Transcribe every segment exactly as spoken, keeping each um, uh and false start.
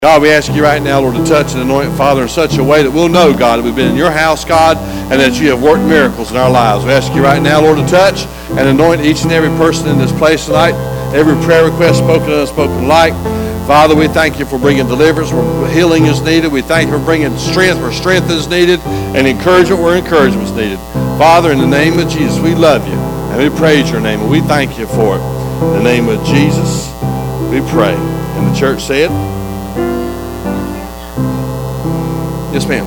God, we ask you right now, Lord, to touch and anoint, Father, in such a way that we'll know, God, that we've been in your house, God, and that you have worked miracles in our lives. We ask you right now, Lord, to touch and anoint each and every person in this place tonight, every prayer request spoken and unspoken alike. Father, we thank you for bringing deliverance where healing is needed. We thank you for bringing strength where strength is needed and encouragement where encouragement is needed. Father, in the name of Jesus, we love you and we praise your name and we thank you for it. In the name of Jesus, we pray. And the church said, yes, ma'am.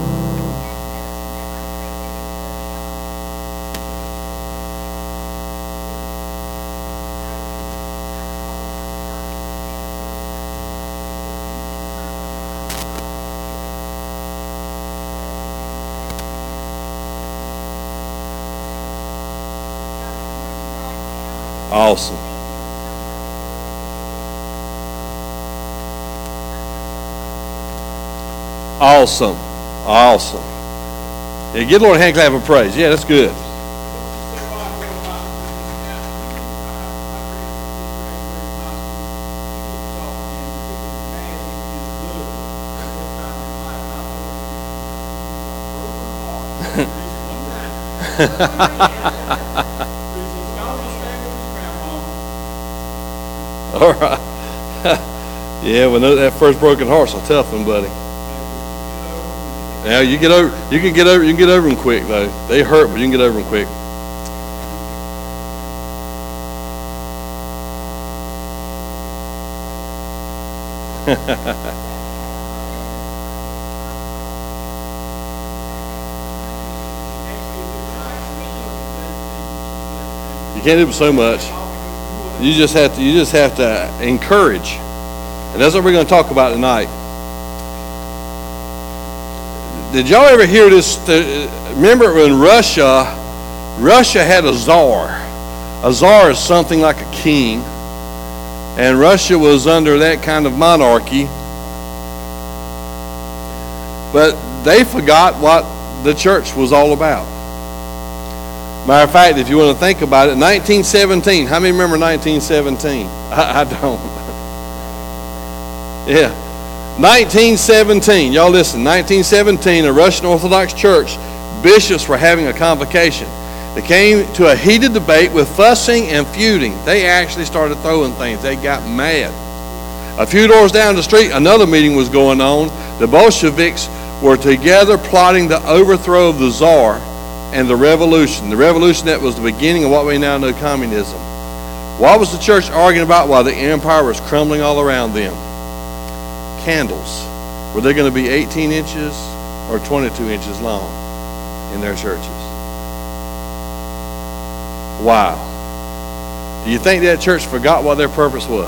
Awesome. Awesome. Awesome. Yeah, give the Lord a hand clap of praise. Yeah, that's good. All right. Yeah, well, that first broken heart's a tough one, buddy. Now you get over, you can get over, you can get over them quick though. They hurt, but you can get over them quick. You can't do so much. You just have to, you just have to encourage, and that's what we're going to talk about tonight. Did y'all ever hear this? Remember when Russia, Russia had a czar. A czar is something like a king, and Russia was under that kind of monarchy. But they forgot what the church was all about. Matter of fact, if you want to think about it, nineteen seventeen. How many remember nineteen seventeen? I, I don't. Yeah. nineteen seventeen. Y'all listen. nineteen seventeen, a Russian Orthodox church, bishops were having a convocation. They came to a heated debate with fussing and feuding. They actually started throwing things. They got mad. A few doors down the street, another meeting was going on. The Bolsheviks were together plotting the overthrow of the Tsar and the revolution. The revolution that was the beginning of what we now know communism. What was the church arguing about while the empire was crumbling all around them? Candles. Were they going to be eighteen inches or twenty-two inches long in their churches? Wow. Do you think that church forgot what their purpose was?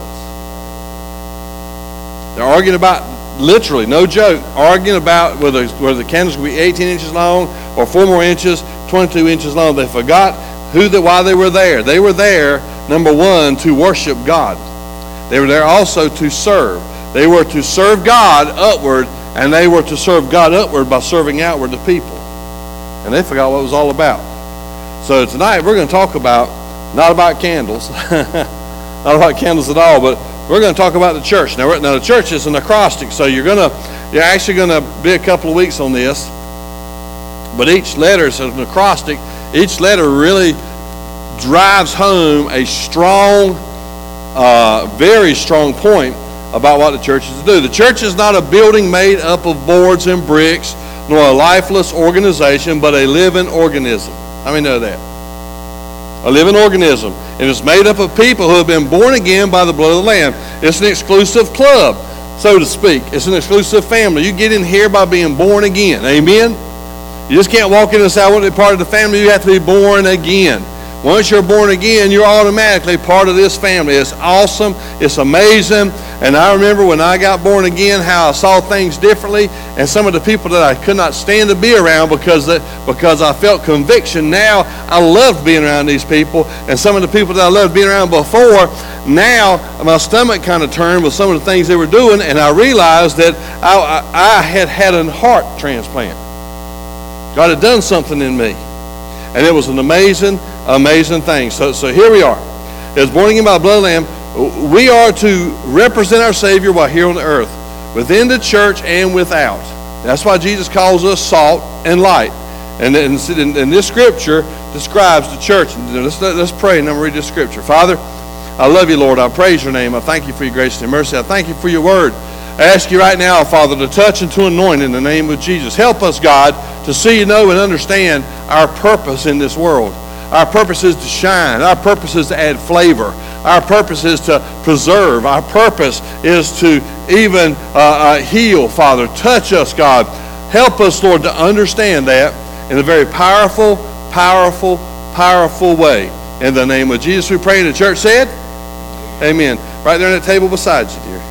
They're arguing about, literally, no joke, arguing about whether, whether the candles would be eighteen inches long or four more inches, twenty-two inches long. They forgot who the, why they were there. They were there, number one, to worship God. They were there also to serve. They were to serve God upward, and they were to serve God upward by serving outward to people. And they forgot what it was all about. So tonight we're going to talk about, not about candles, not about candles at all, but we're going to talk about the church. Now, now the church is an acrostic, so you're going to, you're actually going to be a couple of weeks on this. But each letter is an acrostic. Each letter really drives home a strong, uh, very strong point about what the church is to do. The church is not a building made up of boards and bricks, nor a lifeless organization, but a living organism. How many know that? A living organism. And it's made up of people who have been born again by the blood of the Lamb. It's an exclusive club, so to speak. It's an exclusive family. You get in here by being born again. Amen? You just can't walk in and say, I want to be part of the family. You have to be born again. Once you're born again, you're automatically part of this family. It's awesome. It's amazing. And I remember when I got born again, how I saw things differently. And some of the people that I could not stand to be around because, that, because I felt conviction. Now, I loved being around these people. And some of the people that I loved being around before, now my stomach kind of turned with some of the things they were doing. And I realized that I, I, I had had a heart transplant. God had done something in me. And it was an amazing, amazing thing. So, so here we are. As born again by the blood of the Lamb, we are to represent our Savior while here on the earth. within the church and without. That's why Jesus calls us salt and light. And, and, and this scripture describes the church. Let's, let's pray and then read this scripture. Father, I love you, Lord. I praise your name. I thank you for your grace and mercy. I thank you for your word. I ask you right now, Father, to touch and to anoint in the name of Jesus. Help us, God, to see, know, and understand our purpose in this world. Our purpose is to shine. Our purpose is to add flavor. Our purpose is to preserve. Our purpose is to even uh, uh, heal, Father. Touch us, God. Help us, Lord, to understand that in a very powerful, powerful, powerful way. In the name of Jesus, we pray. And the church said, amen. Right there on that table beside you, dear.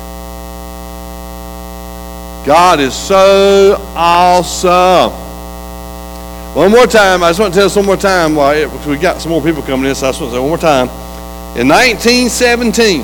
God is so awesome. One more time, I just want to tell us one more time, while because we got some more people coming in, so I just want to say one more time. In nineteen seventeen,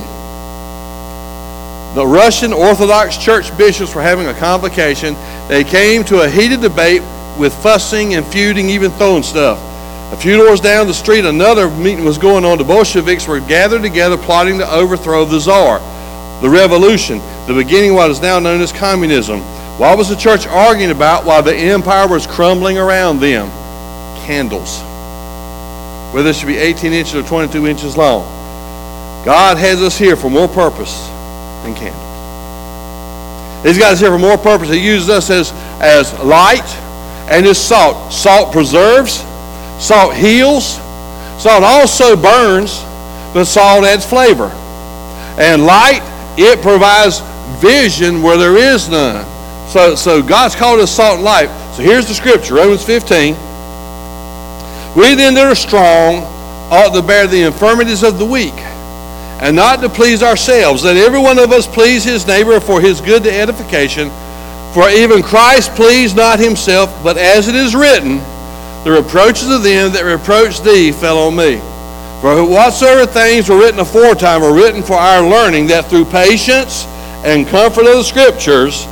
the Russian Orthodox Church bishops were having a convocation. They came to a heated debate with fussing and feuding, even throwing stuff. A few doors down the street, another meeting was going on. The Bolsheviks were gathered together plotting to overthrow the Tsar, the revolution, the beginning of what is now known as communism. What was the church arguing about while the empire was crumbling around them? Candles. Whether it should be eighteen inches or twenty-two inches long. God has us here for more purpose than candles. He's got us here for more purpose. He uses us as, as light and as salt. Salt preserves. Salt heals. Salt also burns, but salt adds flavor. And light, it provides vision where there is none. So, so God's called us salt and light. So here's the scripture, Romans fifteen. We then that are strong ought to bear the infirmities of the weak, and not to please ourselves. Let every one of us please his neighbor for his good to edification. For even Christ pleased not himself, but as it is written, the reproaches of them that reproached thee fell on me. For whatsoever things were written aforetime were written for our learning, that through patience and comfort of the scriptures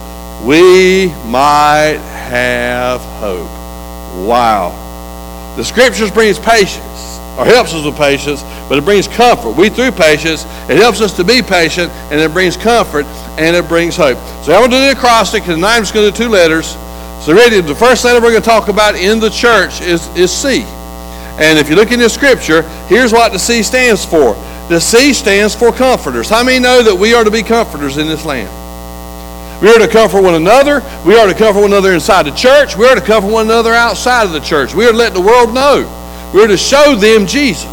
we might have hope. Wow. The scriptures brings patience, or helps us with patience, but it brings comfort. We, through patience, it helps us to be patient, and it brings comfort, and it brings hope. So I'm going to do the acrostic, and tonight I'm just going to do two letters. So ready, the first letter we're going to talk about in the church is, is C. And if you look in the scripture, here's what the C stands for. The C stands for comforters. How many know that we are to be comforters in this land? We are to comfort one another. We are to comfort one another inside the church. We are to comfort one another outside of the church. We are to let the world know. We are to show them Jesus.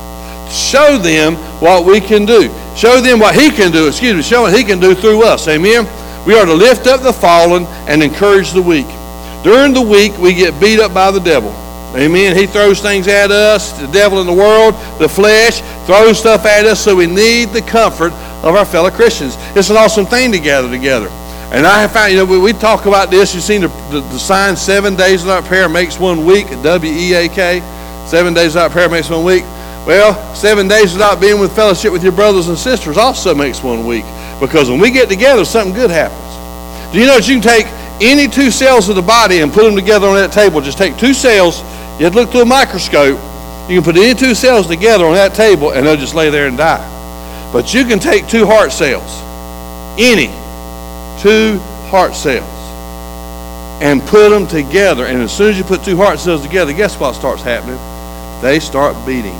Show them what we can do. Show them what he can do. Excuse me. Show what he can do through us. Amen. We are to lift up the fallen and encourage the weak. During the week, we get beat up by the devil. Amen. He throws things at us. The devil in the world, the flesh, throws stuff at us, so we need the comfort of our fellow Christians. It's an awesome thing to gather together. And I have found, you know, we, we talk about this. You've seen the, the, the sign, seven days without prayer makes one week, W E A K. Seven days without prayer makes one week. Well, seven days without being with fellowship with your brothers and sisters also makes one week. Because when we get together, something good happens. Do you know that you can take any two cells of the body and put them together on that table? Just take two cells. You have to look through a microscope. You can put any two cells together on that table, and they'll just lay there and die. But you can take two heart cells, any two heart cells, and put them together. And as soon as you put two heart cells together, guess what starts happening? They start beating.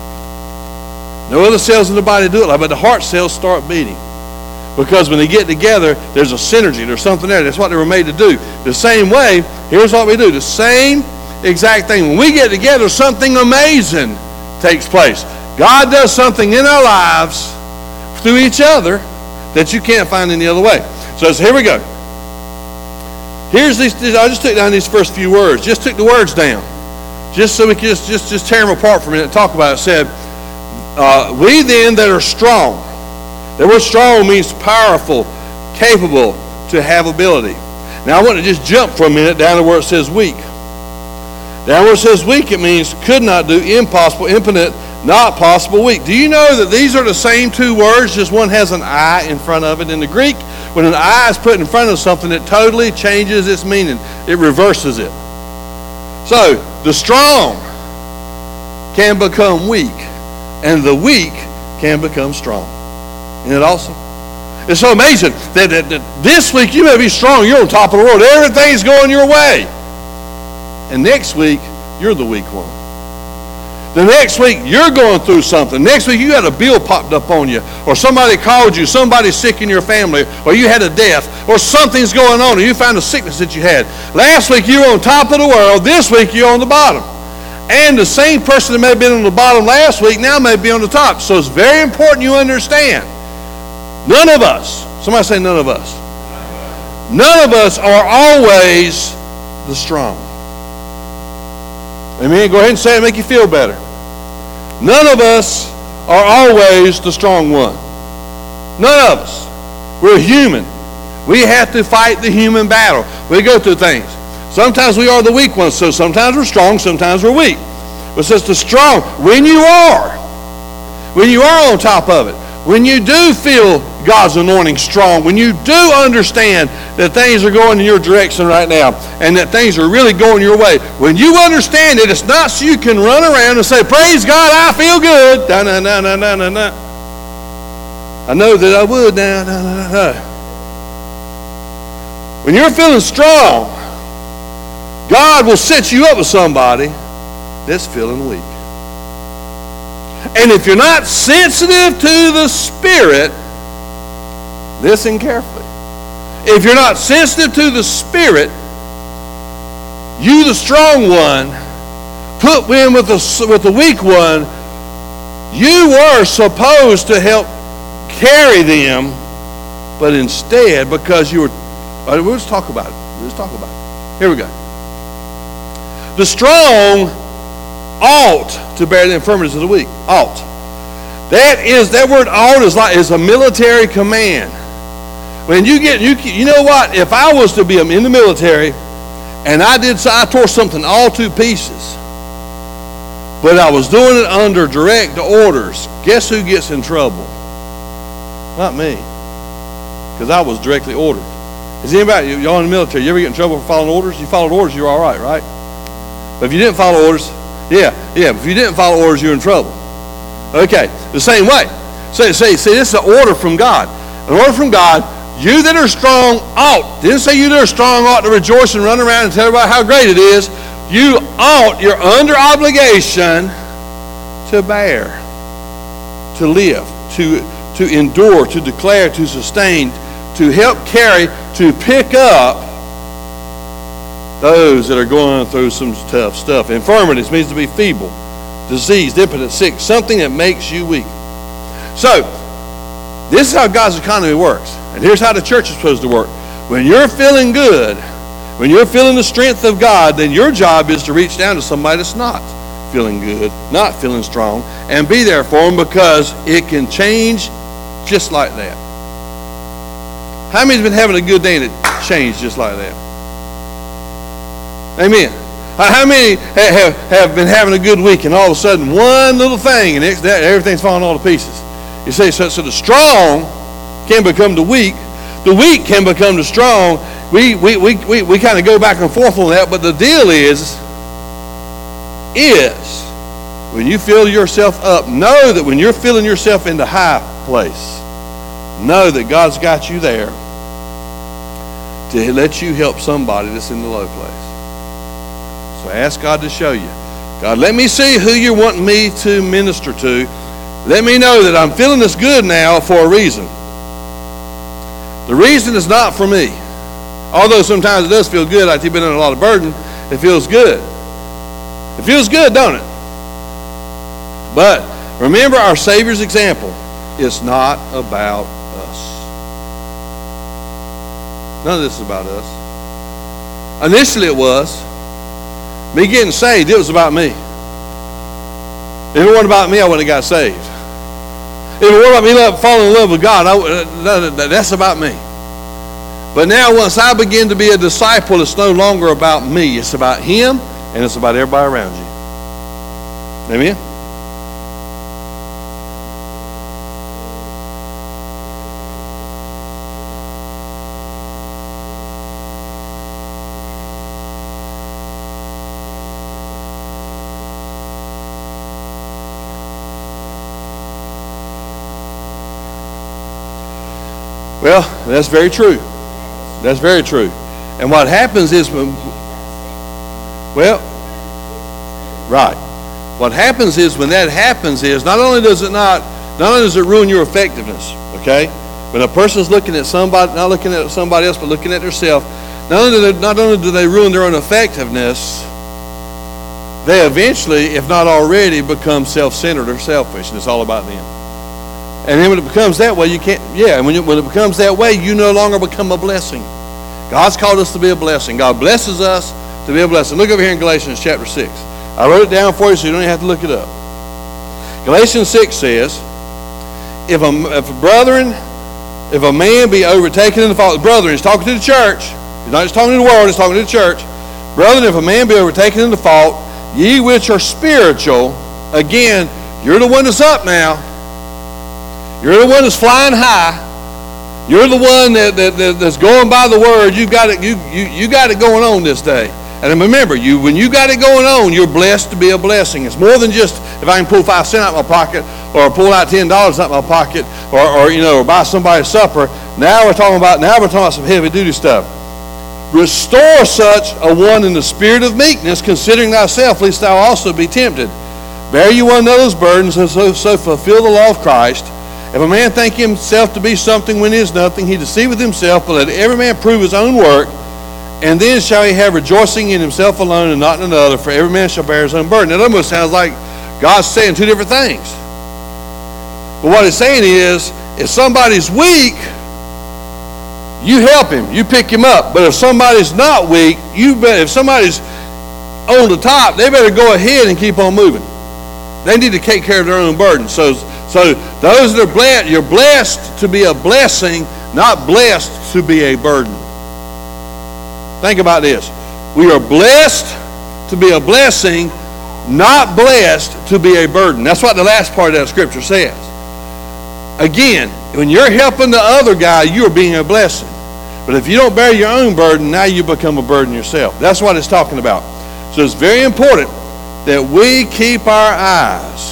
No other cells in the body do it like, but the heart cells start beating. Because when they get together, there's a synergy. There's something there. That's what they were made to do. The same way, here's what we do. The same exact thing. When we get together, something amazing takes place. God does something in our lives through each other that you can't find any other way. So, so here we go. Here's these. I just took down these first few words. Just took the words down, just so we can just just, just tear them apart for a minute and talk about it. It said, uh, "We then that are strong." The word strong means powerful, capable, to have ability. Now I want to just jump for a minute down to where it says weak. Down where it says weak, it means could not do, impossible, impotent, not possible, weak. Do you know that these are the same two words, just one has an I in front of it? In the Greek, when an I is put in front of something, it totally changes its meaning. It reverses it. So, the strong can become weak, and the weak can become strong. Isn't it awesome? It's so amazing that, that, that this week you may be strong. You're on top of the world. Everything's going your way. And next week, you're the weak one. The next week, you're going through something. Next week, you got a bill popped up on you, or somebody called you, somebody's sick in your family, or you had a death, or something's going on, or you found a sickness that you had. Last week, you were on top of the world. This week, you're on the bottom. And the same person that may have been on the bottom last week now may be on the top. So it's very important you understand. None of us, somebody say none of us. None of us are always the strong. Amen. Go ahead and say it, make you feel better. None of us are always the strong one. None of us. We're human. We have to fight the human battle. We go through things. Sometimes we are the weak ones, so sometimes we're strong, sometimes we're weak. But it says the strong, when you are, when you are on top of it, when you do feel God's anointing strong, when you do understand that things are going in your direction right now and that things are really going your way, when you understand it, it's not so you can run around and say, praise God, I feel good. Da, na, na, na, na, na, na. I know that I would now. Da, da, da, da. When you're feeling strong, God will set you up with somebody that's feeling weak. And if you're not sensitive to the Spirit, listen carefully. If you're not sensitive to the Spirit, you, the strong one, put in with the, with the weak one, you were supposed to help carry them, but instead, because you were, we'll just talk about it. We'll just talk about it. Here we go. The strong ought to bear the infirmities of the weak. Ought. That is, that word ought is like is a military command. When you get, you you know what? If I was to be in the military, and I did, so I tore something all to pieces, but I was doing it under direct orders. Guess who gets in trouble? Not me, because I was directly ordered. Is anybody, y'all in the military, you ever get in trouble for following orders? You followed orders, you're all right, right? But if you didn't follow orders, yeah, yeah. If you didn't follow orders, you're in trouble. Okay, the same way. So, see, see, this is an order from God. An order from God. You that are strong ought. Didn't say you that are strong ought to rejoice and run around and tell everybody how great it is. You ought. You're under obligation to bear, to live, to to endure, to declare, to sustain, to help carry, to pick up those that are going through some tough stuff. Infirmities means to be feeble, diseased, impotent, sick, something that makes you weak. So, this is how God's economy works. And here's how the church is supposed to work. When you're feeling good, when you're feeling the strength of God, then your job is to reach down to somebody that's not feeling good, not feeling strong, and be there for them, because it can change just like that. How many's been having a good day and it changed just like that? Amen. How many have, have been having a good week and all of a sudden one little thing and everything's falling all to pieces? You see, so, so the strong can become the weak. The weak can become the strong. We we we we, we kind of go back and forth on that, but the deal is, is when you fill yourself up, know that when you're filling yourself in the high place, know that God's got you there to let you help somebody that's in the low place. So ask God to show you. God, let me see who you're wanting me to minister to. Let me know that I'm feeling this good now for a reason. The reason is not for me. Although sometimes it does feel good, like you've been under a lot of burden, it feels good. It feels good, don't it? But remember our Savior's example. It's not about us. None of this is about us. Initially it was. Me getting saved, it was about me. If it wasn't about me, I wouldn't have got saved. If it wasn't about me love, falling in love with God, I, that's about me. But now once I begin to be a disciple, it's no longer about me. It's about Him, and it's about everybody around you. Amen? Well, that's very true. That's very true. And what happens is, when, well, right. What happens is when that happens is not only does it not, not only does it ruin your effectiveness, okay? When a person's looking at somebody, not looking at somebody else, but looking at themselves, not only do they, not only do they ruin their own effectiveness, they eventually, if not already, become self-centered or selfish, and it's all about them. And then when it becomes that way, you can't, yeah, and when, you, when it becomes that way, you no longer become a blessing. God's called us to be a blessing. God blesses us to be a blessing. Look over here in Galatians chapter six. I wrote it down for you so you don't even have to look it up. Galatians six says, if a, if a brethren, if a man be overtaken in the fault, brethren, he's talking to the church. He's not just talking to the world, he's talking to the church. Brethren, if a man be overtaken in the fault, ye which are spiritual, again, you're the one that's up now. You're the one that's flying high. You're the one that, that, that that's going by the word. You got it. You, you you got it going on this day. And remember, you when you got it going on, you're blessed to be a blessing. It's more than just if I can pull five cents out of my pocket, or pull out ten dollars out of my pocket, or, or you know, or buy somebody a supper. Now we're talking about now we're talking about some heavy duty stuff. Restore such a one in the spirit of meekness, considering thyself, lest thou also be tempted. Bear you one another's burdens, and so, so fulfill the law of Christ. If a man think himself to be something when he is nothing, he deceiveth himself, but let every man prove his own work, and then shall he have rejoicing in himself alone and not in another, for every man shall bear his own burden. It almost sounds like God's saying two different things. But what he's saying is, if somebody's weak, you help him, you pick him up. But if somebody's not weak, you better, if somebody's on the top, they better go ahead and keep on moving. They need to take care of their own burden. So, so those that are blessed, you're blessed to be a blessing, not blessed to be a burden. Think about this. We are blessed to be a blessing, not blessed to be a burden. That's what the last part of that scripture says. Again, when you're helping the other guy, you're being a blessing. But if you don't bear your own burden, now you become a burden yourself. That's what it's talking about. So it's very important that we keep our eyes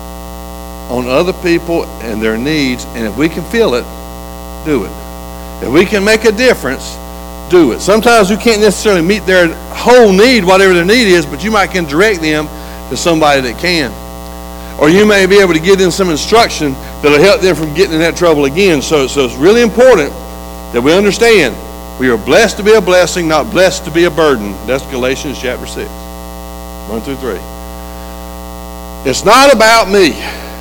on other people and their needs, and if we can feel it, do it. If we can make a difference, do it. Sometimes we can't necessarily meet their whole need, whatever their need is, but you might can direct them to somebody that can. Or you may be able to give them some instruction that will help them from getting in that trouble again. So, so it's really important that we understand we are blessed to be a blessing, not blessed to be a burden. That's Galatians chapter six. One through three. It's not about me.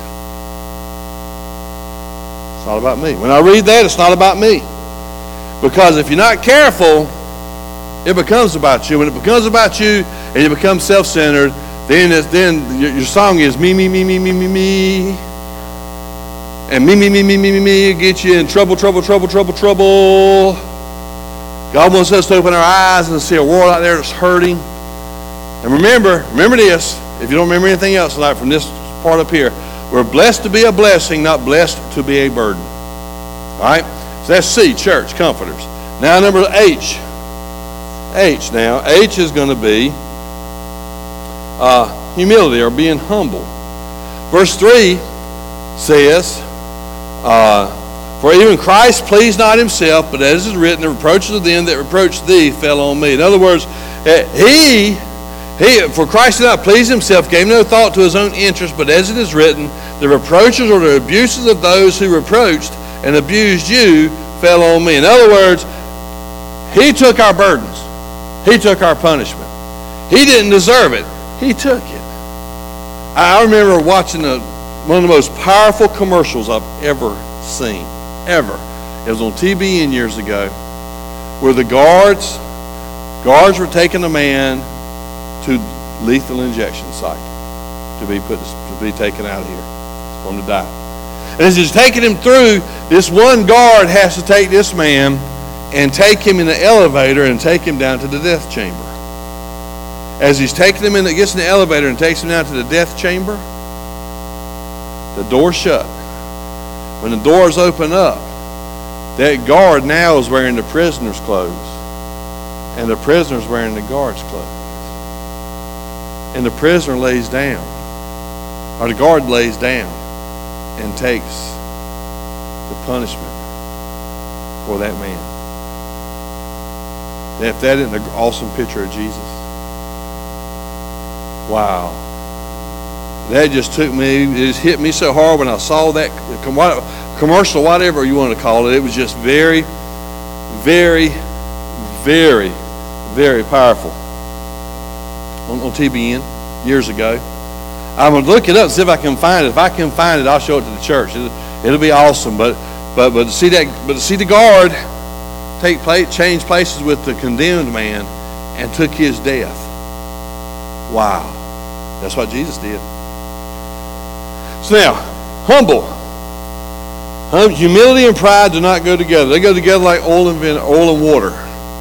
It's not about me. When I read that, it's not about me. Because if you're not careful, it becomes about you. When it becomes about you and you become self-centered, then it's, then your, your song is me, me, me, me, me, me, me. And me, me, me, me, me, me, me, get you in trouble, trouble, trouble, trouble, trouble. God wants us to open our eyes and see a world out there that's hurting. And remember, remember this, if you don't remember anything else tonight from this part up here, we're blessed to be a blessing, not blessed to be a burden. All right? So that's C, church, comforters. Now number H. H now. H is going to be uh, humility or being humble. Verse three says, uh, for even Christ pleased not himself, but as is written, the reproaches of them that reproached thee fell on me. In other words, he, he, for Christ did not please himself, gave no thought to his own interest, but as it is written, the reproaches or the abuses of those who reproached and abused you fell on me. In other words, he took our burdens. He took our punishment. He didn't deserve it. He took it. I remember watching a, one of the most powerful commercials I've ever seen. Ever. It was on T B N years ago, where the guards, guards were taking a man to lethal injection site to be put to be taken out of here, for him to die. And as he's taking him through, this one guard has to take this man and take him in the elevator and take him down to the death chamber. As he's taking him in, gets in the elevator and takes him down to the death chamber, the door's shut. When the doors open up, that guard now is wearing the prisoner's clothes, and the prisoner's wearing the guard's clothes. And the prisoner lays down, or the guard lays down and takes the punishment for that man. If that isn't an awesome picture of Jesus. Wow. That just took me, it just hit me so hard when I saw that commercial, whatever you want to call it. It was just very, very, very, very powerful on, on T B N years ago. I'm going to look it up and see if I can find it. If I can find it, I'll show it to the church. It'll, it'll be awesome. But but but to see that, but to see the guard take place, change places with the condemned man and took his death. Wow, that's what Jesus did. So now, humble, hum, humility and pride do not go together. They go together like oil and vin- oil and water.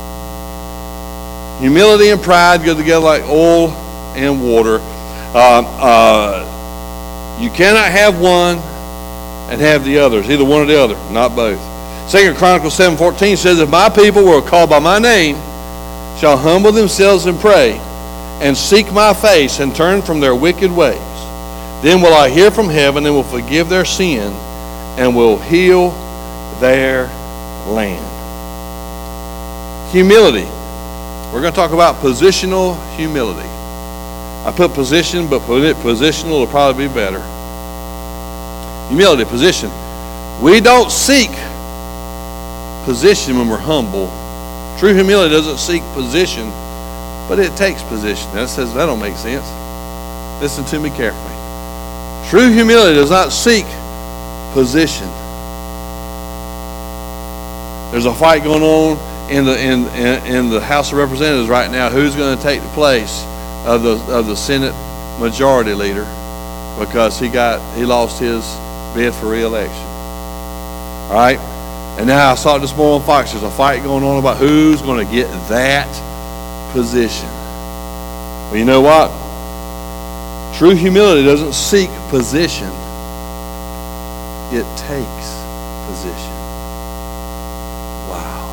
Humility and pride go together like oil and water. Uh, uh, you cannot have one and have the others, either one or the other, not both. Second Chronicles seven fourteen says, if my people who are called by my name shall humble themselves and pray and seek my face and turn from their wicked ways, then will I hear from heaven and will forgive their sin and will heal their land. Humility. We're going to talk about positional humility. I put position, but put it positional will probably be better. Humility, position. We don't seek position when we're humble. True humility doesn't seek position, but it takes position. That says that don't make sense. Listen to me carefully. True humility does not seek position. There's a fight going on in the in, in in the House of Representatives right now. Who's going to take the place of the of the Senate Majority Leader, because he got he lost his bid for re-election. All right, and now I saw it this morning on Fox. There's a fight going on about who's going to get that position. Well, you know what? True humility doesn't seek position. It takes position. Wow.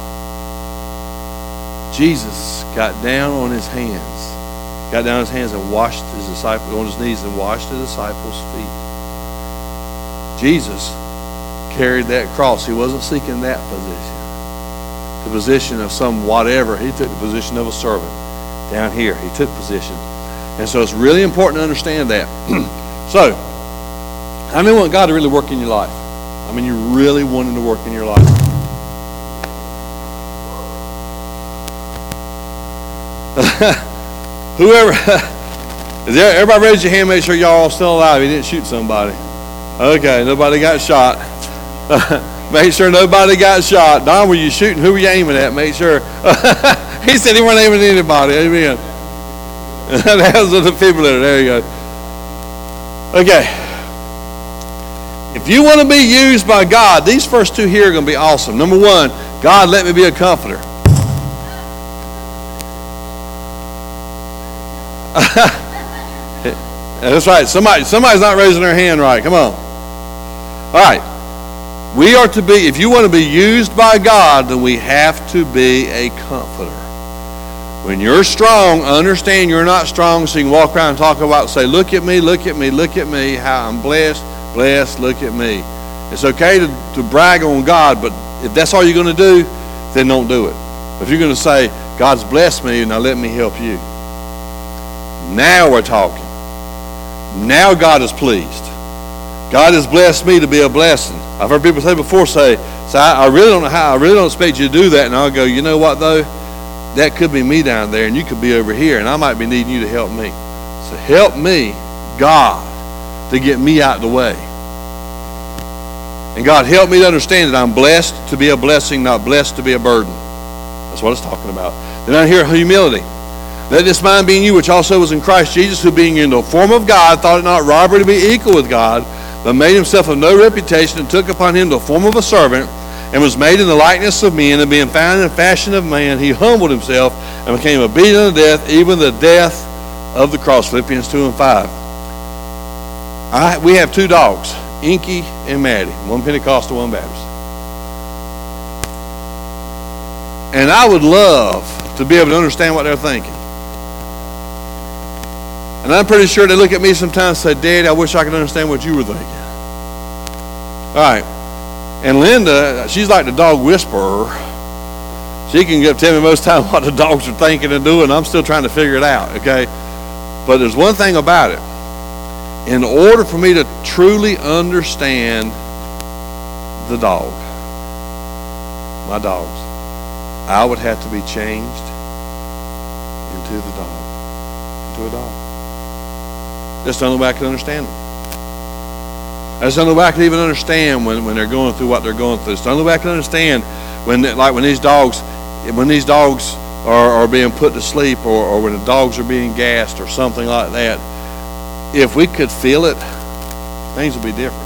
Jesus got down on his hands, got down on his hands and washed his disciples, on his knees and washed the disciples' feet. Jesus carried that cross. He wasn't seeking that position, the position of some whatever. He took the position of a servant. Down here, he took position. And so it's really important to understand that. So, how many want God to really work in your life? I mean, you really want him to work in your life. Whoever, is there, everybody raise your hand, make sure y'all all still alive. He didn't shoot somebody. Okay, nobody got shot. Make sure nobody got shot. Don, were you shooting? Who were you aiming at? Make sure. He said he wasn't aiming at anybody. Amen. That was a defibrillator. There you go. Okay. If you want to be used by God, these first two here are going to be awesome. Number one, God, let me be a comforter. That's right. Somebody, somebody's not raising their hand right. Come on. All right. We are to be, if you want to be used by God, then we have to be a comforter. When you're strong, understand you're not strong, so you can walk around and talk about, say, look at me, look at me, look at me, how I'm blessed, blessed, look at me. It's okay to, to brag on God, but if that's all you're going to do, then don't do it. If you're going to say, God's blessed me, now let me help you. Now we're talking. Now God is pleased. God has blessed me to be a blessing. I've heard people say before, say, so I, I really don't know how, I really don't expect you to do that. And I'll go, you know what though? That could be me down there and you could be over here and I might be needing you to help me. So help me, God, to get me out of the way. And God, help me to understand that I'm blessed to be a blessing, not blessed to be a burden. That's what it's talking about. Then I hear humility. Let this mind be in you, which also was in Christ Jesus, who being in the form of God, thought it not robbery to be equal with God, but made himself of no reputation, and took upon him the form of a servant, and was made in the likeness of men, and being found in the fashion of man, he humbled himself, and became obedient unto death, even the death of the cross. Philippians two and five. I, we have two dogs, Inky and Maddie, one Pentecostal, one Baptist. And I would love to be able to understand what they're thinking. And I'm pretty sure they look at me sometimes and say, Daddy, I wish I could understand what you were thinking. All right. And Linda, she's like the dog whisperer. She can get, tell me most of the time what the dogs are thinking and doing. I'm still trying to figure it out, okay? But there's one thing about it. In order for me to truly understand the dog, my dogs, I would have to be changed into the dog, into a dog. That's the only way I can understand them. That's the only way I can even understand when, when they're going through what they're going through. It's the only way I can understand when, like when these dogs, when these dogs are, are being put to sleep, or, or when the dogs are being gassed or something like that. If we could feel it, things would be different.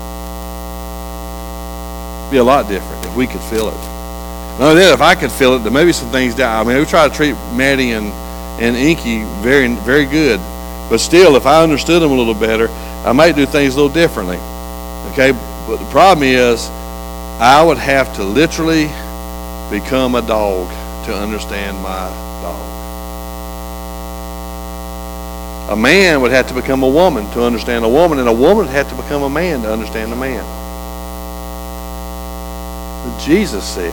Be a lot different if we could feel it. No, then if I could feel it, then maybe some things down. I mean, we try to treat Maddie and, and Inky very, very good. But still, if I understood them a little better, I might do things a little differently. Okay? But the problem is, I would have to literally become a dog to understand my dog. A man would have to become a woman to understand a woman, and a woman would have to become a man to understand a man. But Jesus said,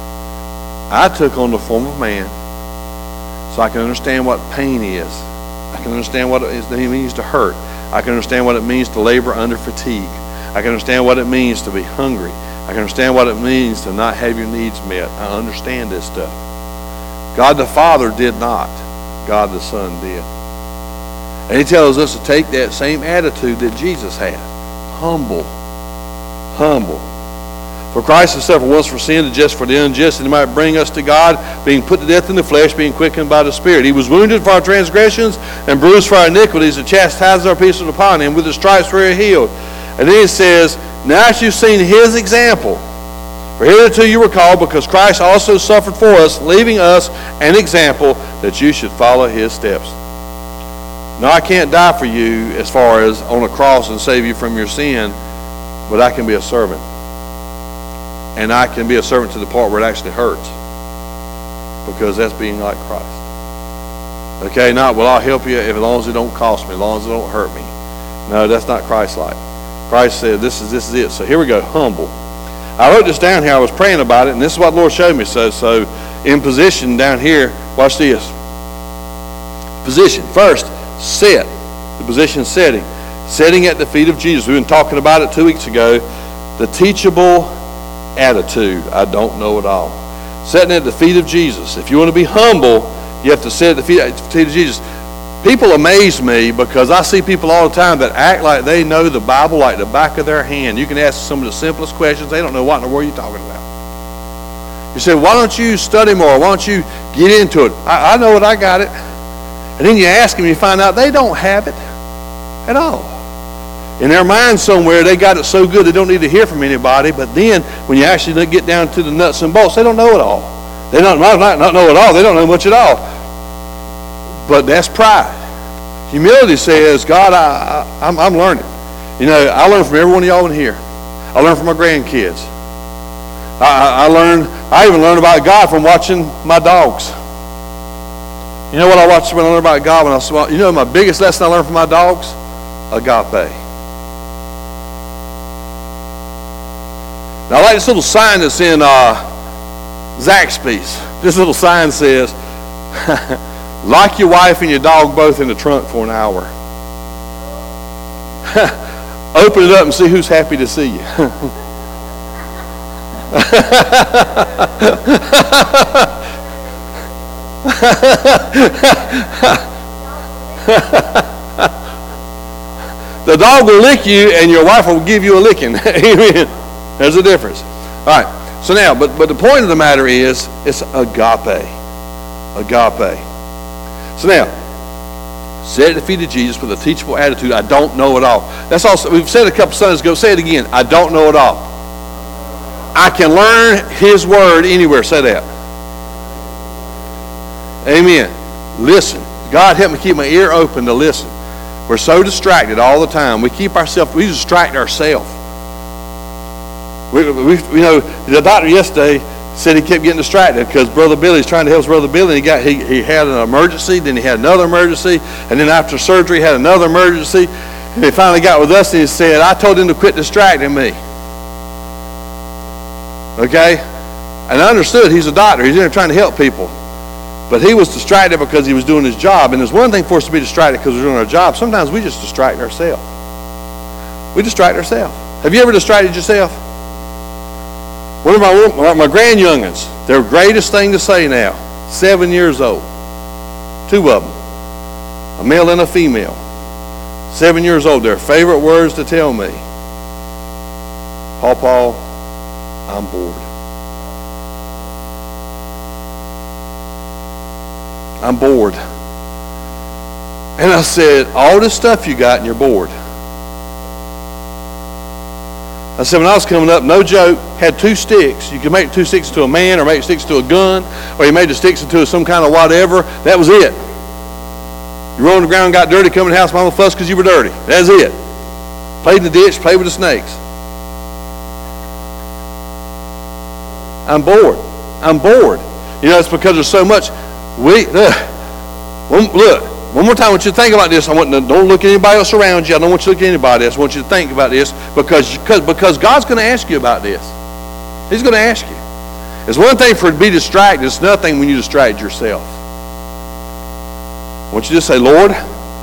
I took on the form of man so I can understand what pain is. I can understand what it means to hurt. I can understand what it means to labor under fatigue. I can understand what it means to be hungry. I can understand what it means to not have your needs met. I understand this stuff. God the Father did not. God the Son did. And he tells us to take that same attitude that Jesus had. Humble. Humble. For Christ has suffered once for sin, and just for the unjust, and he might bring us to God, being put to death in the flesh, being quickened by the Spirit. He was wounded for our transgressions and bruised for our iniquities. The chastisement of our peace was upon him. With his stripes we are healed. And then he says, now as you've seen his example, for hitherto you were called, because Christ also suffered for us, leaving us an example that you should follow his steps. Now I can't die for you as far as on a cross and save you from your sin, but I can be a servant. And I can be a servant to the part where it actually hurts, because that's being like Christ. Okay, not, well, I'll help you as long as it don't cost me, as long as it don't hurt me. No, that's not Christ-like. Christ said, this is this is it. So here we go, humble. I wrote this down here. I was praying about it, and this is what the Lord showed me. So, so in position down here, watch this. Position. First, sit. The position setting. Sitting at the feet of Jesus. We've been talking about it two weeks ago. The teachable attitude. I don't know it all. Sitting at the feet of Jesus. If you want to be humble, you have to sit at the feet, at the feet of Jesus. People amaze me because I see people all the time that act like they know the Bible like the back of their hand. You can ask some of the simplest questions. They don't know what in the world you're talking about. You say, why don't you study more? Why don't you get into it? I, I know it. I got it. And then you ask them, you find out they don't have it at all. In their mind somewhere, they got it so good they don't need to hear from anybody. But then when you actually get down to the nuts and bolts, they don't know it all. They don't not, not know it all. They don't know much at all. But that's pride. Humility says, God, I, I, I'm, I'm learning. You know, I learn from every one of y'all in here. I learn from my grandkids. I, I, I learn. I even learn about God from watching my dogs. You know what I watched when I learned about God? When I saw, you know, my biggest lesson I learned from my dogs? Agape. Now, I like this little sign that's in uh, Zaxby's. This little sign says, lock your wife and your dog both in the trunk for an hour. Open it up and see who's happy to see you. The dog will lick you and your wife will give you a licking. Amen. There's a difference. All right. So now, but, but the point of the matter is, it's agape. Agape. So now, sit at the feet of Jesus with a teachable attitude. I don't know it all. That's also, we've said a couple Sundays ago. Say it again. I don't know it all. I can learn his word anywhere. Say that. Amen. Listen. God help me keep my ear open to listen. We're so distracted all the time. We keep ourselves, we distract ourselves. We, we, you know, the doctor yesterday said he kept getting distracted because Brother Billy's trying to help his Brother Billy. And he got he, he had an emergency, then he had another emergency, and then after surgery he had another emergency. And he finally got with us and he said, I told him to quit distracting me. Okay? And I understood he's a doctor. He's in there trying to help people. But he was distracted because he was doing his job. And there's one thing for us to be distracted because we're doing our job. Sometimes we just distract ourselves. We distract ourselves. Have you ever distracted yourself? One of my, my grand-youngins, their greatest thing to say now, seven years old, two of them, a male and a female, seven years old, their favorite words to tell me, Pawpaw, I'm bored. I'm bored. And I said, all this stuff you got and you're bored. I said, when I was coming up, no joke, had two sticks. You could make two sticks into a man or make sticks into a gun, or you made the sticks into some kind of whatever. That was it. You rolled on the ground and got dirty, come in the house, mama fussed because you were dirty. That's it. Played in the ditch, played with the snakes. I'm bored. I'm bored. You know, it's because there's so much. We look, one, look, one more time, I want you to think about this. I want to, don't look at anybody else around you. I don't want you to look at anybody else. I want you to think about this because, because, because God's going to ask you about this. He's going to ask you. It's one thing for it to be distracted. It's another thing when you distract yourself. I want you to say, Lord,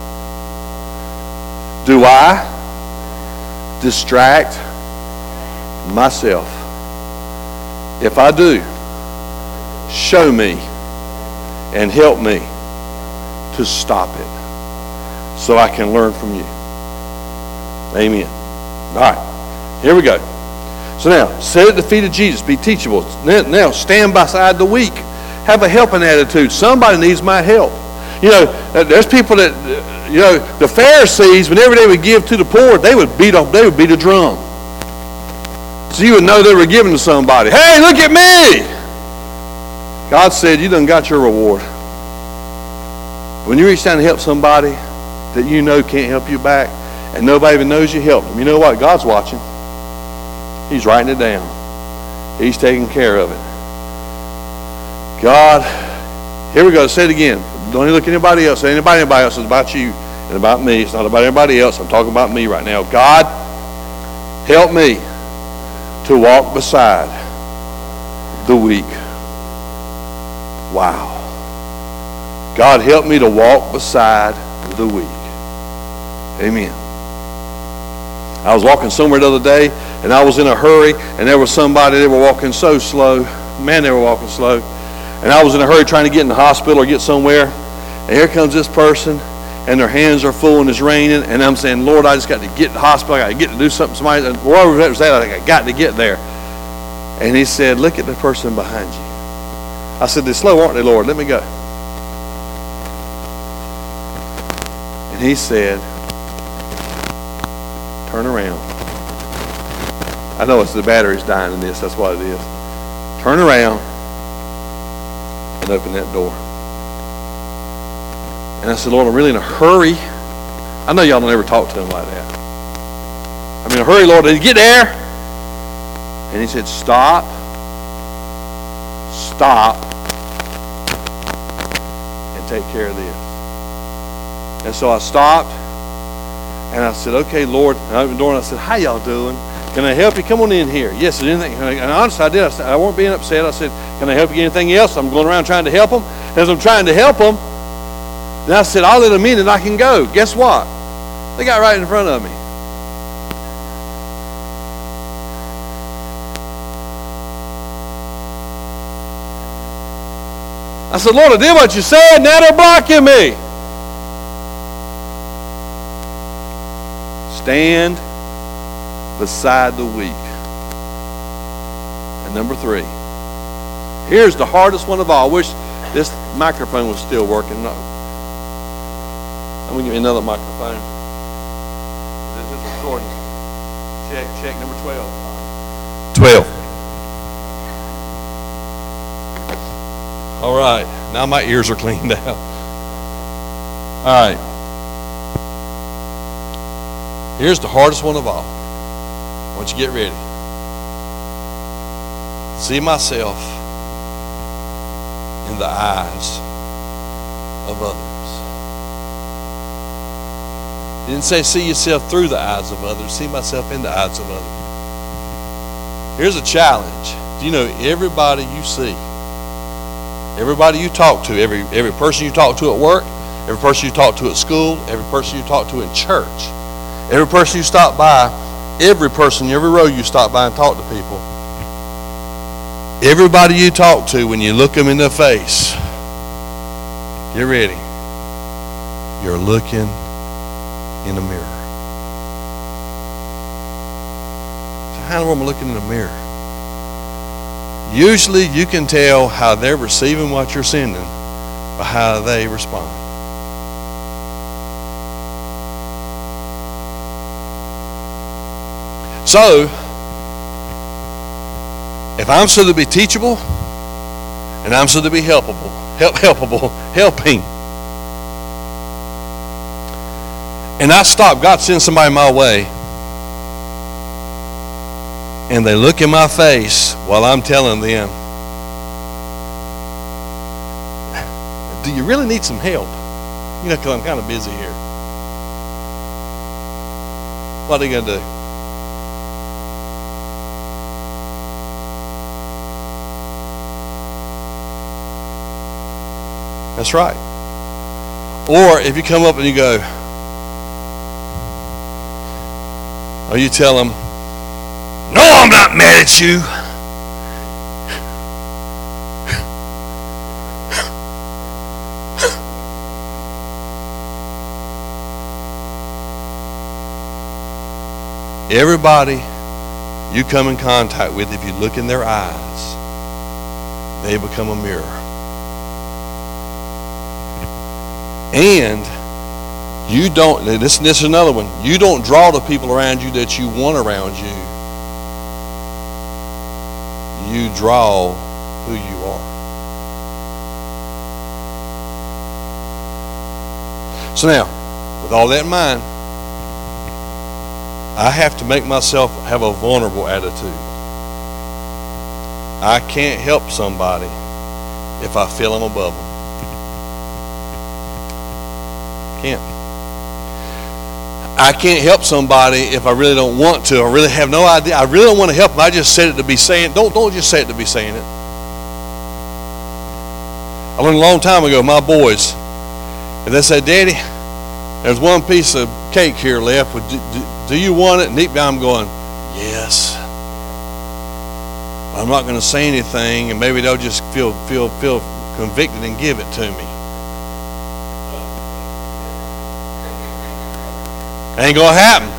do I distract myself? If I do, show me and help me to stop it so I can learn from you. Amen. All right, here we go. So now, sit at the feet of Jesus. Be teachable. Now, stand beside the weak. Have a helping attitude. Somebody needs my help. You know, there's people that, you know, the Pharisees, whenever they would give to the poor, they would beat off, they would beat a drum. So you would know they were giving to somebody. Hey, look at me! God said, you done got your reward. When you reach down to help somebody that you know can't help you back, and nobody even knows you helped them, you know what? God's watching. He's writing it down. He's taking care of it. God, here we go. Say it again. Don't look at anybody else. Say anybody, anybody else. It's about you and about me. It's not about anybody else. I'm talking about me right now. God, help me to walk beside the weak. Wow. God, help me to walk beside the weak. Amen. I was walking somewhere the other day, and I was in a hurry, and there was somebody, they were walking so slow. Man, they were walking slow. And I was in a hurry trying to get in the hospital or get somewhere. And here comes this person, and their hands are full, and it's raining. And I'm saying, Lord, I just got to get to the hospital. I got to get to do something. Somebody, wherever it was at, I got to get there. And he said, look at the person behind you. I said, they're slow, aren't they, Lord? Let me go. And he said, turn around. I know it's the battery's dying in this. That's what it is. Turn around and open that door. And I said, Lord, I'm really in a hurry. I know y'all don't ever talk to him like that. I'm in a hurry, Lord. Did he get there? And he said, stop. Stop. And take care of this. And so I stopped. And I said, okay, Lord. And I opened the door and I said, how y'all doing? Can I help you? Come on in here. Yes, is anything? And honestly, I did. I, said, I weren't being upset. I said, can I help you get anything else? I'm going around trying to help them. As I'm trying to help them, then I said, I'll let them in and I can go. Guess what? They got right in front of me. I said, Lord, I did what you said. Now they're blocking me. Stand beside the weak. And number three, here's the hardest one of all. I wish this microphone was still working. No. I'm going to give you another microphone. This is recording. Check, check number twelve. twelve. All right. Now my ears are cleaned out. All right. Here's the hardest one of all. Once you get ready. See myself in the eyes of others. He didn't say see yourself through the eyes of others. See myself in the eyes of others. Here's a challenge. Do you know everybody you see, everybody you talk to, every every person you talk to at work, every person you talk to at school, every person you talk to in church, every person you stop by, every person, every row you stop by and talk to people, everybody you talk to, when you look them in the face, get ready, you're looking in the mirror. So how in the world am I looking in the mirror? Usually you can tell how they're receiving what you're sending by how they respond. So, if I'm so to be teachable, and I'm so to be helpable, help, helpable, helping, and I stop, God sends somebody my way, and they look in my face while I'm telling them, do you really need some help? You know, because I'm kind of busy here. What are they going to do? That's right. Or if you come up and you go, or you tell them, no, I'm not mad at you. Everybody you come in contact with, if you look in their eyes, they become a mirror. And you don't, this, this is another one, you don't draw the people around you that you want around you. You draw who you are. So now, with all that in mind, I have to make myself have a vulnerable attitude. I can't help somebody if I feel I'm above them. Can't. I can't help somebody if I really don't want to. I really have no idea. I really don't want to help them. I just said it to be saying. Don't don't just say it to be saying it. I learned a long time ago, my boys, if they say, Daddy, there's one piece of cake here left. Do, do, do you want it? And deep down I'm going, yes. I'm not going to say anything, and maybe they'll just feel feel feel convicted and give it to me. Ain't gonna happen.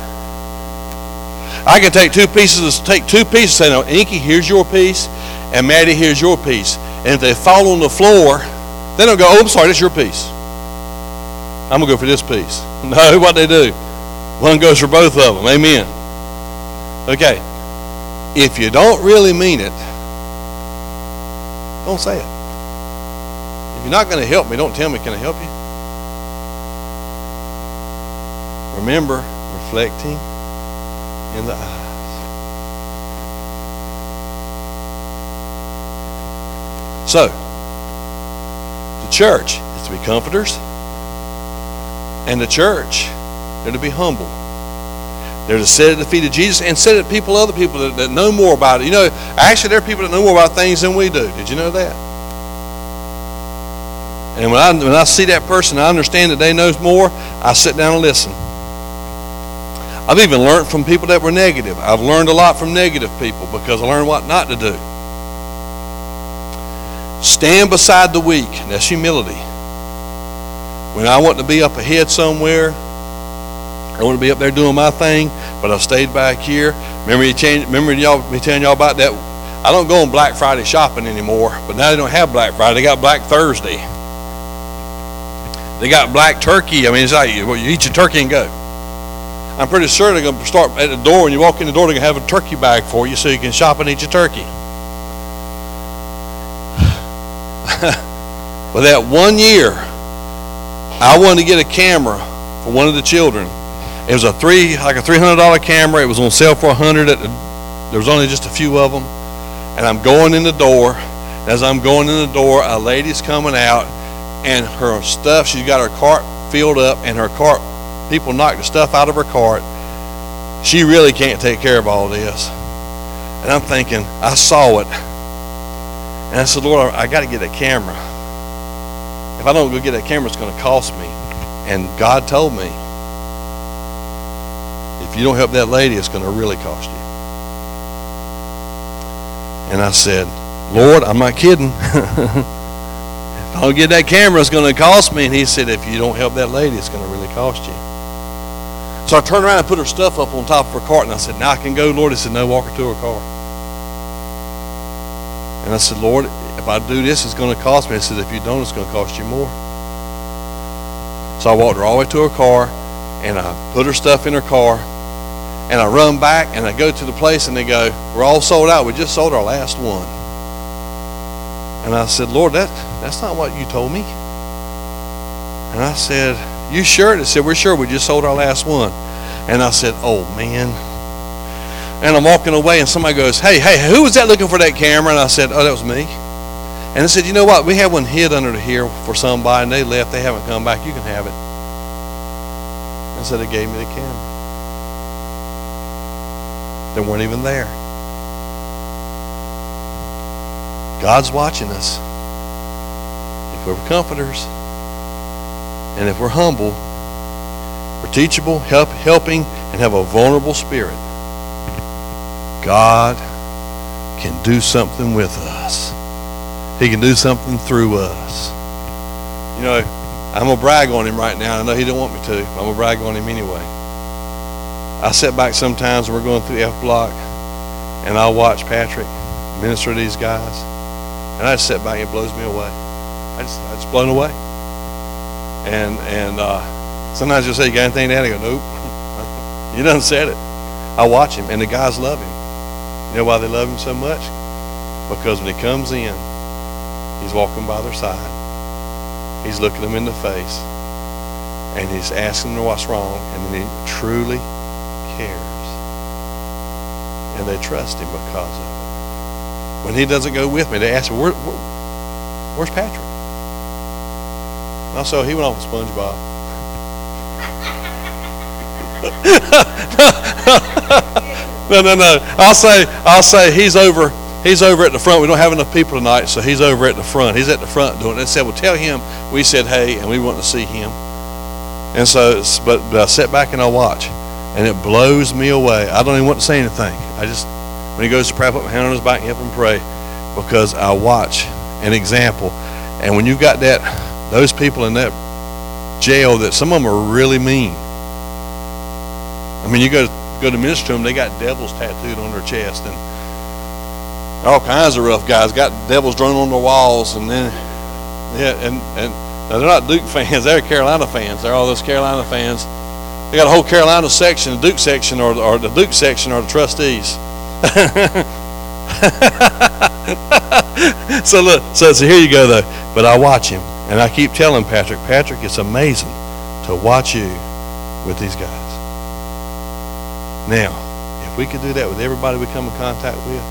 I can take two pieces, take two pieces, say, no, Inky, here's your piece, and Maddie, here's your piece. And if they fall on the floor, then they'll go, oh, I'm sorry, that's your piece. I'm gonna go for this piece. No, what they do? One goes for both of them. Amen. Okay. If you don't really mean it, don't say it. If you're not going to help me, don't tell me, can I help you? Remember, reflecting in the eyes. So, the church is to be comforters, and the church, they're to be humble. They're to sit at the feet of Jesus and sit at people, other people that, that know more about it. You know, actually, there are people that know more about things than we do. Did you know that? And when I when I see that person, I understand that they knows more. I sit down and listen. I've even learned from people that were negative. I've learned a lot from negative people because I learned what not to do. Stand beside the weak. That's humility. When I want to be up ahead somewhere, I want to be up there doing my thing, but I've stayed back here. Remember, you change, remember y'all, me telling y'all about that? I don't go on Black Friday shopping anymore, but now they don't have Black Friday. They got Black Thursday. They got Black Turkey. I mean, it's like you, you eat your turkey and go. I'm pretty sure they're going to start at the door. When you walk in the door, they're going to have a turkey bag for you so you can shop and eat your turkey. But that one year, I wanted to get a camera for one of the children. It was a three, like a three hundred dollars camera. It was on sale for one hundred dollars. There was only just a few of them. And I'm going in the door. As I'm going in the door, a lady's coming out, and her stuff, she's got her cart filled up, and her cart, people knocked the stuff out of her cart. She really can't take care of all this. And I'm thinking, I saw it. And I said, Lord, I, I got to get that camera. If I don't go get that camera, it's going to cost me. And God told me, if you don't help that lady, it's going to really cost you. And I said, Lord, I'm not kidding. If I don't get that camera, it's going to cost me. And he said, if you don't help that lady, it's going to really cost you. So I turned around and put her stuff up on top of her cart, and I said, now I can go, Lord. He said, no, walk her to her car. And I said, Lord, if I do this, it's going to cost me. He said, if you don't, it's going to cost you more. So I walked her all the way to her car, and I put her stuff in her car, and I run back, and I go to the place, and they go, we're all sold out. We just sold our last one. And I said, Lord, that that's not what you told me. And I said, you sure? They said, we're sure. We just sold our last one. And I said, oh, man. And I'm walking away, and somebody goes, hey, hey, who was that looking for that camera? And I said, oh, that was me. And I said, you know what? We had one hid under here for somebody, and they left. They haven't come back. You can have it. And so they gave me the camera. They weren't even there. God's watching us. If we're comforters, and if we're humble, we're teachable, help, helping, and have a vulnerable spirit, God can do something with us. He can do something through us. You know, I'm going to brag on him right now. I know he don't want me to. I'm going to brag on him anyway. I sit back sometimes when we're going through F Block, and I'll watch Patrick minister to these guys, and I just sit back and it blows me away. I just, I just blown away. And and uh, sometimes you'll say, you got anything to add? I go, nope. You done said it. I watch him, and the guys love him. You know why they love him so much? Because when he comes in, he's walking by their side. He's looking them in the face, and he's asking them what's wrong, and then he truly cares. And they trust him because of it. When he doesn't go with me, they ask me, where, where, where's Patrick? And also, he went off with SpongeBob. no, no, no. I'll say, I'll say he's over. He's over at the front. We don't have enough people tonight, so he's over at the front. He's at the front doing it. They said, well, tell him we said hey, and we want to see him. And so, but, but I sit back and I watch, and it blows me away. I don't even want to say anything. I just, when he goes to pray, I put my hand on his back and help him pray, because I watch an example. And when you've got that, those people in that jail, that some of them are really mean. I mean, you go to, go to minister to them, they got devils tattooed on their chest, and all kinds of rough guys got devils drawn on their walls, and then yeah, and and now they're not Duke fans; they're Carolina fans. They're all those Carolina fans. They got a whole Carolina section, the Duke section, or, or the Duke section, or the trustees. so look, so, so here you go though. But I watch him, and I keep telling Patrick, Patrick, it's amazing to watch you with these guys. Now, if we could do that with everybody we come in contact with.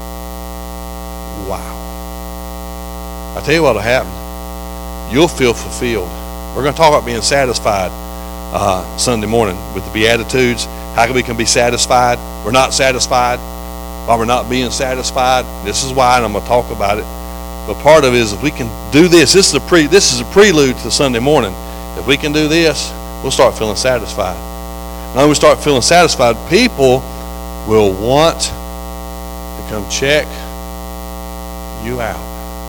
Wow. I tell you what will happen. You'll feel fulfilled. We're going to talk about being satisfied uh, Sunday morning with the Beatitudes. How can we can be satisfied? We're not satisfied. While we're not being satisfied, this is why, and I'm going to talk about it. But part of it is if we can do this, this is a pre, this is a prelude to Sunday morning. If we can do this, we'll start feeling satisfied. Now when we start feeling satisfied, people will want to come check you out.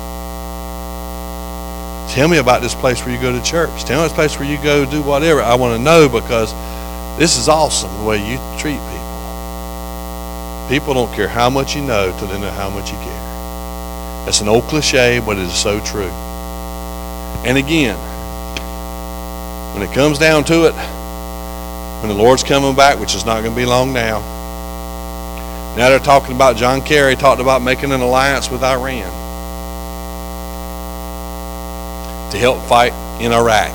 Tell me about this place where you go to church. Tell me this place where you go do whatever. I want to know, because this is awesome the way you treat people. People don't care how much you know till they know how much you care. That's an old cliche, but it is so true. And again, when it comes down to it, when the Lord's coming back, which is not going to be long now, now they're talking about, John Kerry talked about making an alliance with Iran to help fight in Iraq.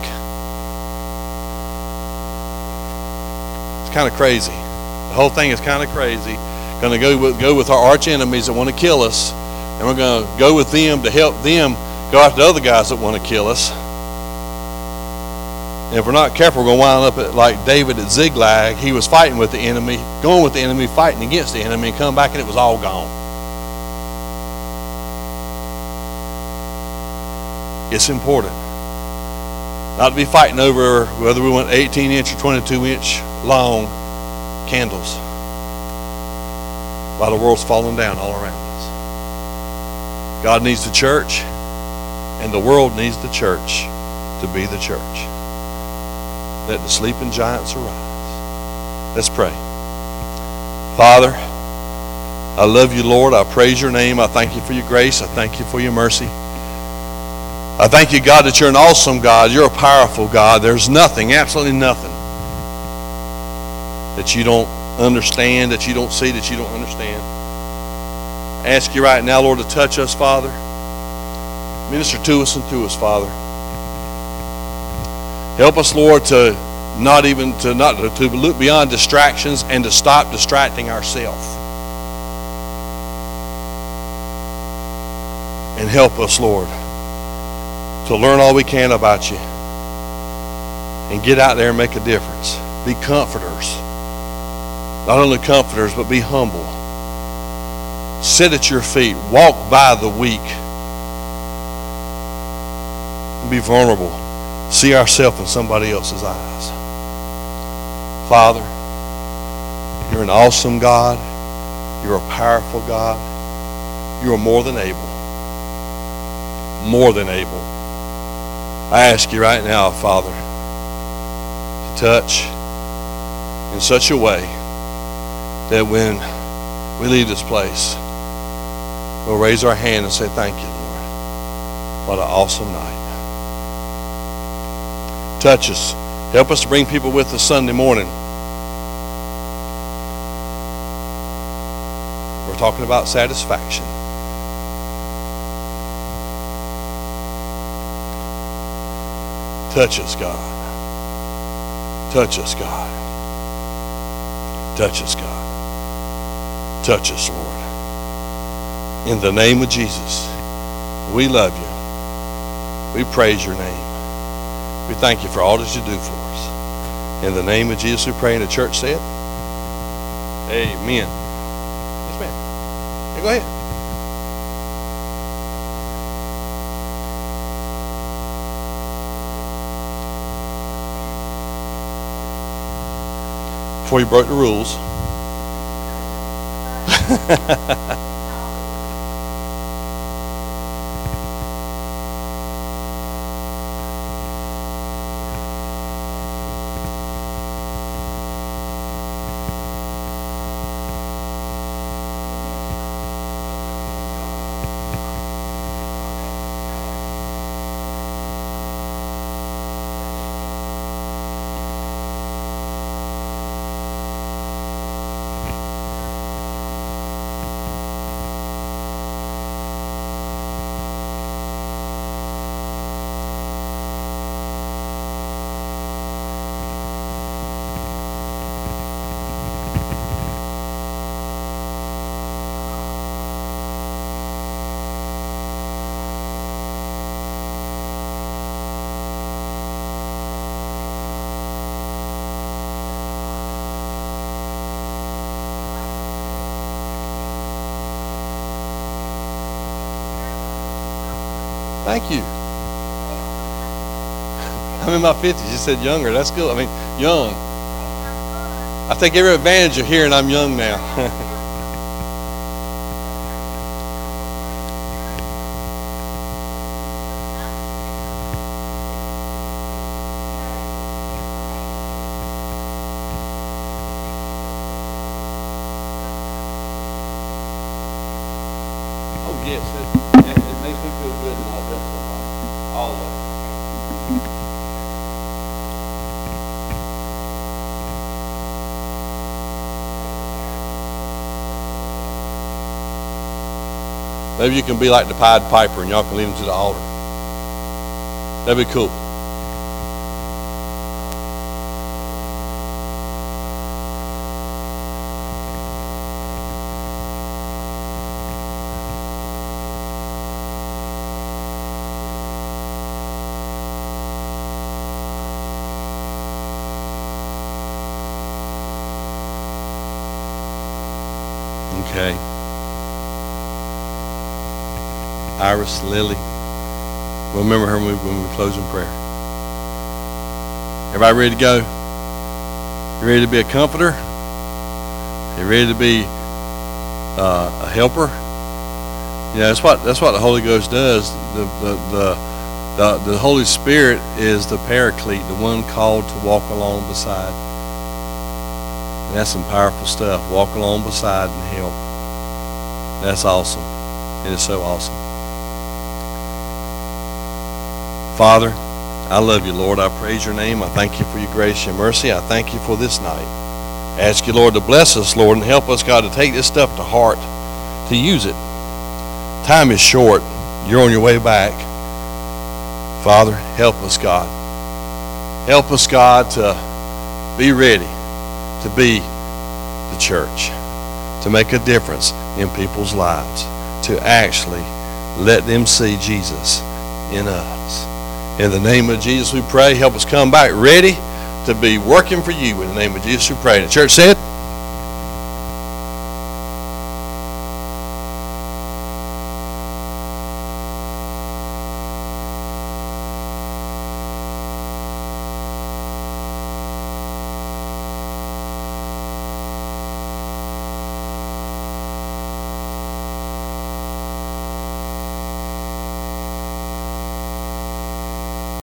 It's kind of crazy. The whole thing is kind of crazy. Going to go with, go with our arch enemies that want to kill us, and we're going to go with them to help them go after the other guys that want to kill us. And if we're not careful, we're going to wind up at, like David at Ziklag. He was fighting with the enemy, going with the enemy, fighting against the enemy, and come back and it was all gone. It's important. Not to be fighting over whether we want eighteen inch or twenty-two inch long candles while the world's falling down all around us. God needs the church, and the world needs the church to be the church. Let the sleeping giants arise. Let's pray. Father, I love you, Lord. I praise your name. I thank you for your grace. I thank you for your mercy. I thank you, God, that you're an awesome God. You're a powerful God. There's nothing, absolutely nothing, that you don't understand, that you don't see, that you don't understand. I ask you right now, Lord, to touch us, Father. Minister to us and through us, Father. Help us, Lord, to not even to not to look beyond distractions and to stop distracting ourselves. And help us, Lord, to learn all we can about you and get out there and make a difference. Be comforters. Not only comforters, but be humble. Sit at your feet. Walk by the weak. And be vulnerable. See ourselves in somebody else's eyes. Father, you're an awesome God. You're a powerful God. You are more than able. More than able. I ask you right now, Father, to touch in such a way that when we leave this place, we'll raise our hand and say, thank you, Lord. What an awesome night. Touch us. Help us to bring people with us Sunday morning. We're talking about satisfaction. Touch us, God. Touch us, God. Touch us, God. Touch us, Lord. In the name of Jesus, we love you. We praise your name. We thank you for all that you do for us. In the name of Jesus, we pray. And the church said, amen. Yes, ma'am. Hey, go ahead. Before you broke the rules. Thank you. I'm in my fifties. You said younger. That's good. I mean, young. I take every advantage of hearing I'm young now. Oh, yes. It, it, it makes me feel good when I bless somebody. Always. Maybe you can be like the Pied Piper and y'all can lead them to the altar. That'd be cool. Okay. Iris, Lily, We'll remember her when we, when we close in prayer. Everybody ready to go? You ready to be a comforter? You ready to be uh, a helper? Yeah, that's what that's what the Holy Ghost does. The the, the the the Holy Spirit is the paraclete, the one called to walk along beside. And that's some powerful stuff. Walk along beside and help. That's awesome. It is so awesome. Father, I love you, Lord. I praise your name. I thank you for your grace and mercy. I thank you for this night. I ask you, Lord, to bless us, Lord, and help us, God, to take this stuff to heart, to use it. Time is short. You're on your way back. Father, help us, God. Help us, God, to be ready to be the church, to make a difference in people's lives, to actually let them see Jesus in us. In the name of Jesus we pray. Help us come back ready to be working for you. In the name of Jesus we pray. And the church said,